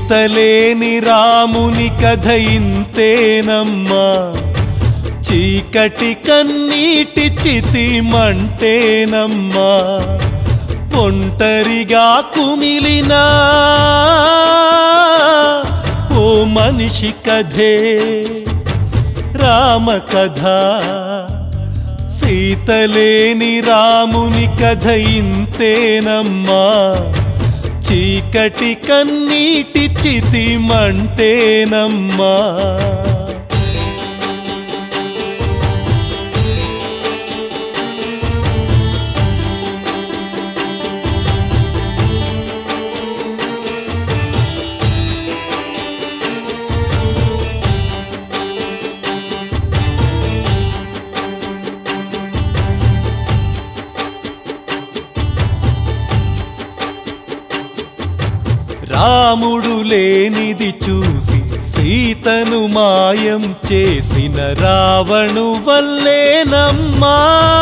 సీతలేని రాముని కథ ఇంతేనమ్మా, చీకటి కన్నీటి చితి మంటేనమ్మా. ఒంటరిగా కుమిలినా ఓ మనిషి కథే రామ కథ. సీతలేని రాముని కథ ఇంతేనమ్మా, చీకటి కన్నీటి చితి మంటేనమ్మా. రాముడు లేనిది చూసి సీతను మాయం చేసిన రావణు వల్లేనమ్మా.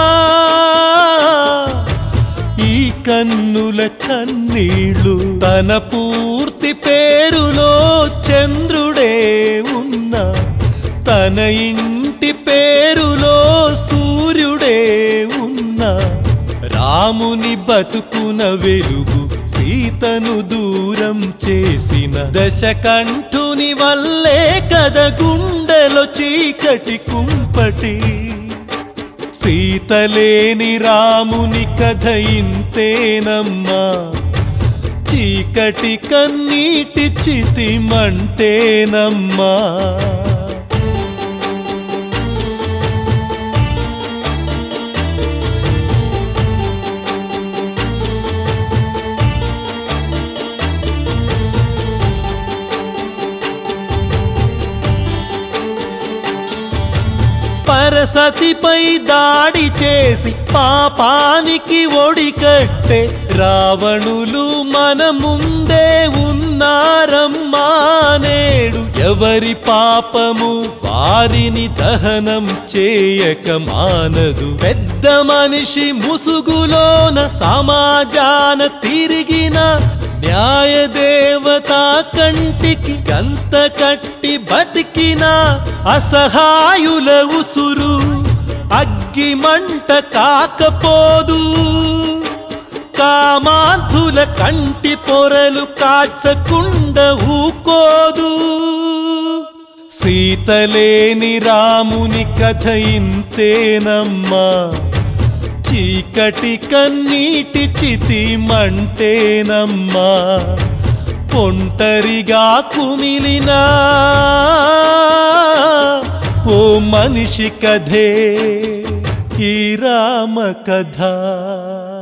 ఈ కన్నుల కన్నీళ్ళు తన పూర్తి పేరులో చంద్రుడే ఉన్నా, తన ఇంటి పేరులో సూర్యుడే ఉన్నా. రాముని బతుకున వెలుగు సీతను దూరం చేసిన దశకంఠుని వల్లే కథ గుండెలో చీకటి కుంపటి. సీతలేని రాముని కథ ఇంతేనమ్మా, చీకటి కన్నీటి చితి మంటేనమ్మా. పరసతిపై దాడి చేసి పాపానికి ఒడికట్టే రావణులు మన ముందే ఉన్నారమ్మా. నేడు ఎవరి పాపము వారిని దహనం చేయక మానదు. పెద్ద మనిషి ముసుగులోన సమాజాన తిరిగిన న్యాయ దేవతా కంటికి గంత కట్టి బతికిన అసహాయుల ఉసురు అగ్గి మంట కాకపోదు. కామాంధుల కంటి పొరలు కాచకుండా ఊకోదు. సీతలేని రాముని కథ ఇంతేనమ్మా, చీకటి కన్నీటి చితి మంటేనమ్మా. ఒంటరిగా కుమిలినా ఓ మనిషి కథే ఈ రామ కథ.